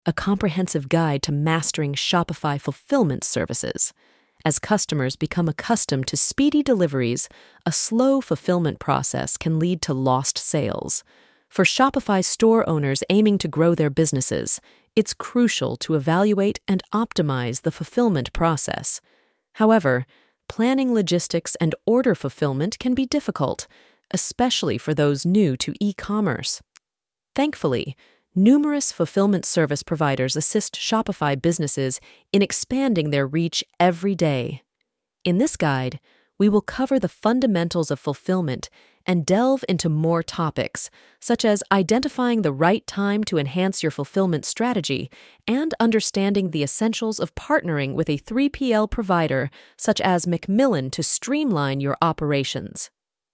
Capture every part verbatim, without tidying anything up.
a comprehensive guide to mastering Shopify fulfillment services. As customers become accustomed to speedy deliveries, a slow fulfillment process can lead to lost sales. For Shopify store owners aiming to grow their businesses, it's crucial to evaluate and optimize the fulfillment process. However, planning logistics and order fulfillment can be difficult, especially for those new to e-commerce. Thankfully, numerous fulfillment service providers assist Shopify businesses in expanding their reach every day. In this guide, we will cover the fundamentals of fulfillment and delve into more topics, such as identifying the right time to enhance your fulfillment strategy and understanding the essentials of partnering with a three P L provider such as Macmillan to streamline your operations.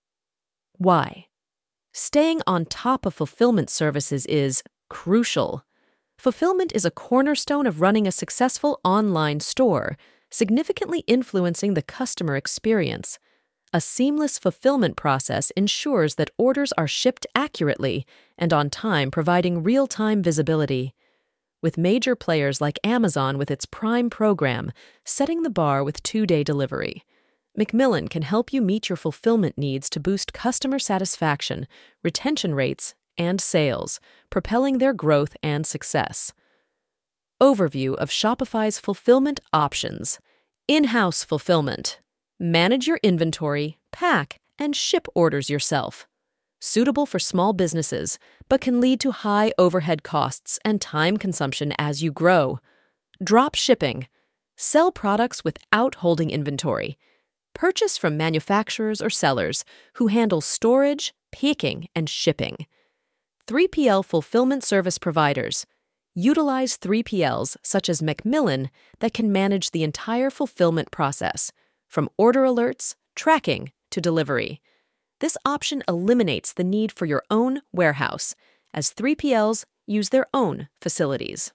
Why? Staying on top of fulfillment services is crucial. Fulfillment is a cornerstone of running a successful online store, significantly influencing the customer experience. A seamless fulfillment process ensures that orders are shipped accurately and on time, providing real-time visibility. With major players like Amazon with its Prime program setting the bar with two-day delivery, Macmillan can help you meet your fulfillment needs to boost customer satisfaction, retention rates, and sales, propelling their growth and success. Overview of Shopify's fulfillment options. In-house fulfillment. Manage your inventory, pack, and ship orders yourself. Suitable for small businesses, but can lead to high overhead costs and time consumption as you grow. Drop shipping. Sell products without holding inventory. Purchase from manufacturers or sellers who handle storage, picking, and shipping. three P L fulfillment service providers. Utilize three P Ls such as Macmillan that can manage the entire fulfillment process, from order alerts, tracking, to delivery. This option eliminates the need for your own warehouse, as three P Ls use their own facilities.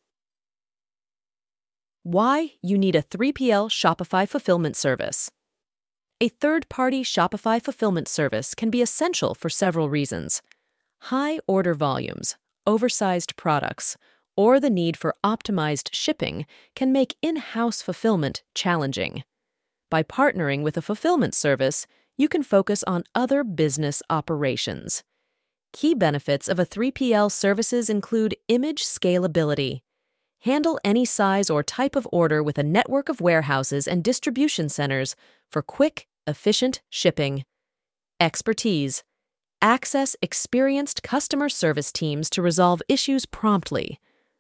Why you need a three P L Shopify fulfillment service. A third-party Shopify fulfillment service can be essential for several reasons. High order volumes, oversized products, or the need for optimized shipping can make in-house fulfillment challenging. By partnering with a fulfillment service, you can focus on other business operations. Key benefits of a three P L services include image scalability. Handle any size or type of order with a network of warehouses and distribution centers for quick, efficient shipping. Expertise. Access experienced customer service teams to resolve issues promptly.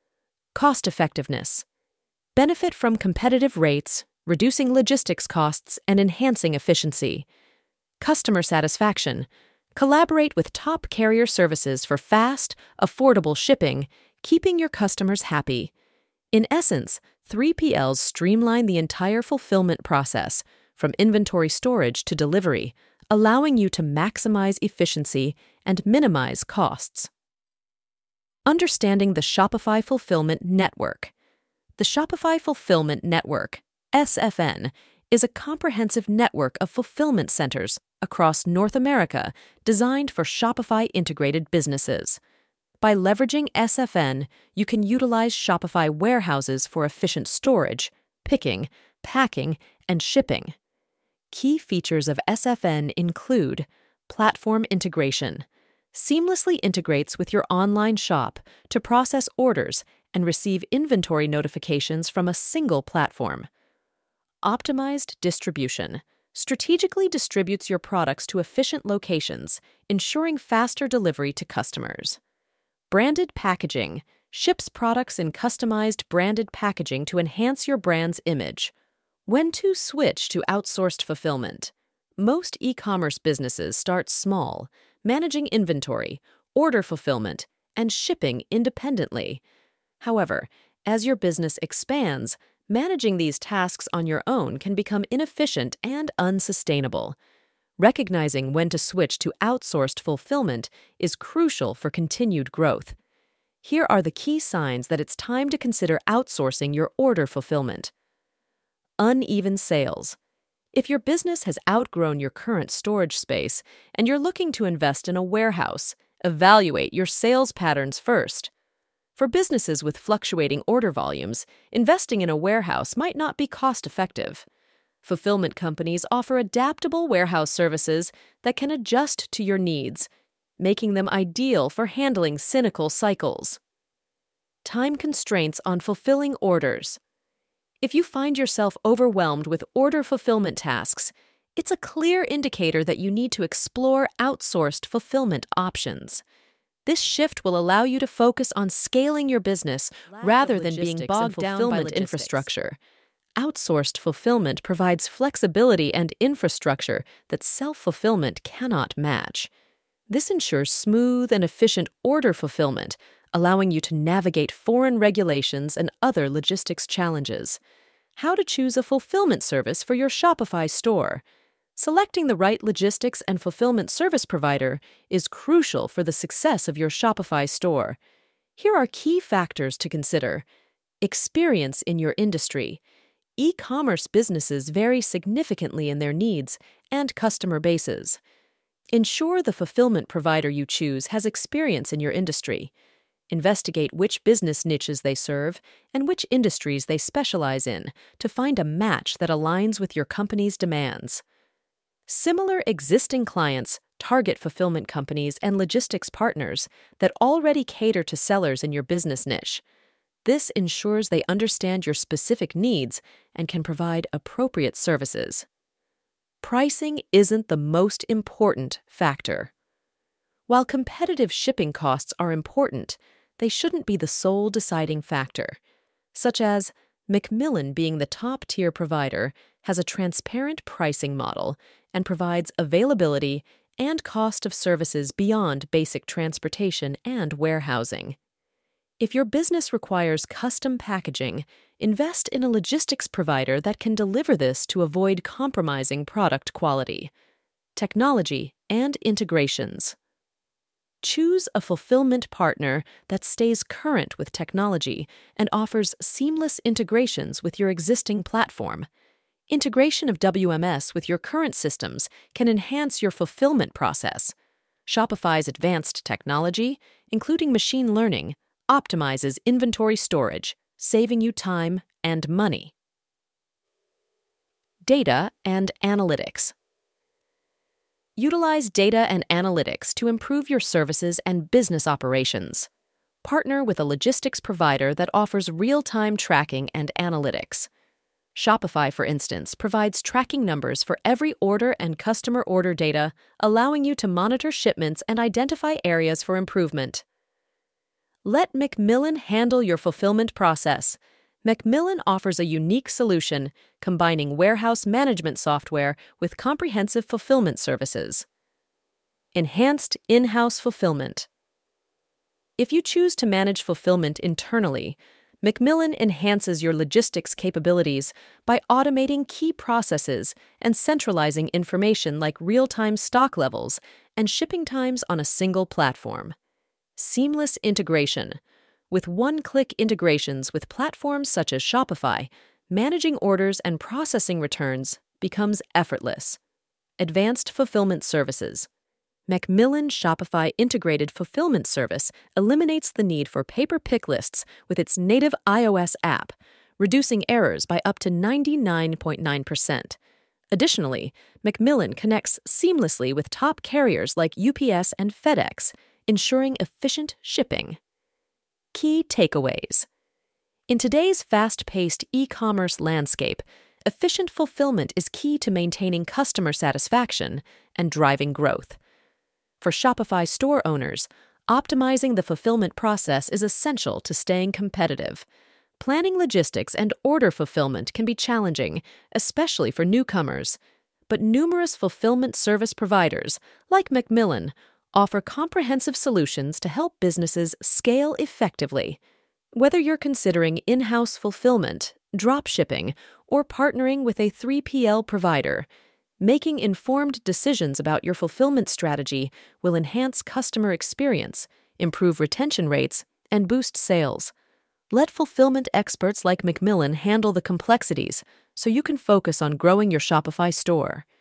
Cost-effectiveness. Benefit from competitive rates, reducing logistics costs and enhancing efficiency. Customer satisfaction. Collaborate with top carrier services for fast, affordable shipping, keeping your customers happy. In essence, three P Ls streamline the entire fulfillment process, from inventory storage to delivery, allowing you to maximize efficiency and minimize costs. Understanding the Shopify Fulfillment Network. The Shopify Fulfillment Network, S F N, is a comprehensive network of fulfillment centers across North America designed for Shopify integrated businesses. By leveraging S F N, you can utilize Shopify warehouses for efficient storage, picking, packing, and shipping. Key features of S F N include platform integration. Seamlessly integrates with your online shop to process orders and receive inventory notifications from a single platform. Optimized distribution. Strategically distributes your products to efficient locations, ensuring faster delivery to customers. Branded packaging. Ships products in customized branded packaging to enhance your brand's image. When to switch to outsourced fulfillment. Most e-commerce businesses start small, managing inventory, order fulfillment, and shipping independently. However, as your business expands, managing these tasks on your own can become inefficient and unsustainable. Recognizing when to switch to outsourced fulfillment is crucial for continued growth. Here are the key signs that it's time to consider outsourcing your order fulfillment. Uneven sales. If your business has outgrown your current storage space and you're looking to invest in a warehouse, evaluate your sales patterns first. For businesses with fluctuating order volumes, investing in a warehouse might not be cost-effective. Fulfillment companies offer adaptable warehouse services that can adjust to your needs, making them ideal for handling cyclical cycles. Time constraints on fulfilling orders. If you find yourself overwhelmed with order fulfillment tasks, it's a clear indicator that you need to explore outsourced fulfillment options. This shift will allow you to focus on scaling your business rather than being bogged down by infrastructure. Outsourced fulfillment provides flexibility and infrastructure that self-fulfillment cannot match. This ensures smooth and efficient order fulfillment, allowing you to navigate foreign regulations and other logistics challenges. How to choose a fulfillment service for your Shopify store. Selecting the right logistics and fulfillment service provider is crucial for the success of your Shopify store. Here are key factors to consider. Experience in your industry. E-commerce businesses vary significantly in their needs and customer bases. Ensure the fulfillment provider you choose has experience in your industry. Investigate which business niches they serve and which industries they specialize in to find a match that aligns with your company's demands. Similar existing clients target fulfillment companies and logistics partners that already cater to sellers in your business niche. This ensures they understand your specific needs and can provide appropriate services. Pricing isn't the most important factor. While competitive shipping costs are important, they shouldn't be the sole deciding factor. Such as Macmillan, being the top-tier provider, has a transparent pricing model and provides availability and cost of services beyond basic transportation and warehousing. If your business requires custom packaging, invest in a logistics provider that can deliver this to avoid compromising product quality. Technology and integrations. Choose a fulfillment partner that stays current with technology and offers seamless integrations with your existing platform. Integration of W M S with your current systems can enhance your fulfillment process. Shopify's advanced technology, including machine learning, optimizes inventory storage, saving you time and money. Data and analytics. Utilize data and analytics to improve your services and business operations. Partner with a logistics provider that offers real-time tracking and analytics. Shopify, for instance, provides tracking numbers for every order and customer order data, allowing you to monitor shipments and identify areas for improvement. Let Macmillan handle your fulfillment process. Macmillan offers a unique solution, combining warehouse management software with comprehensive fulfillment services. Enhanced in-house fulfillment. If you choose to manage fulfillment internally, Macmillan enhances your logistics capabilities by automating key processes and centralizing information like real-time stock levels and shipping times on a single platform. Seamless integration. With one-click integrations with platforms such as Shopify, managing orders and processing returns becomes effortless. Advanced fulfillment services. Macmillan Shopify Integrated Fulfillment Service eliminates the need for paper pick lists with its native iOS app, reducing errors by up to ninety-nine point nine percent. Additionally, Macmillan connects seamlessly with top carriers like U P S and FedEx, ensuring efficient shipping. Key takeaways. In today's fast-paced e-commerce landscape, efficient fulfillment is key to maintaining customer satisfaction and driving growth. For Shopify store owners, optimizing the fulfillment process is essential to staying competitive. Planning logistics and order fulfillment can be challenging, especially for newcomers, but numerous fulfillment service providers, like Macmillan, offer comprehensive solutions to help businesses scale effectively. Whether you're considering in-house fulfillment, drop shipping, or partnering with a three P L provider, making informed decisions about your fulfillment strategy will enhance customer experience, improve retention rates, and boost sales. Let fulfillment experts like Macmillan handle the complexities so you can focus on growing your Shopify store.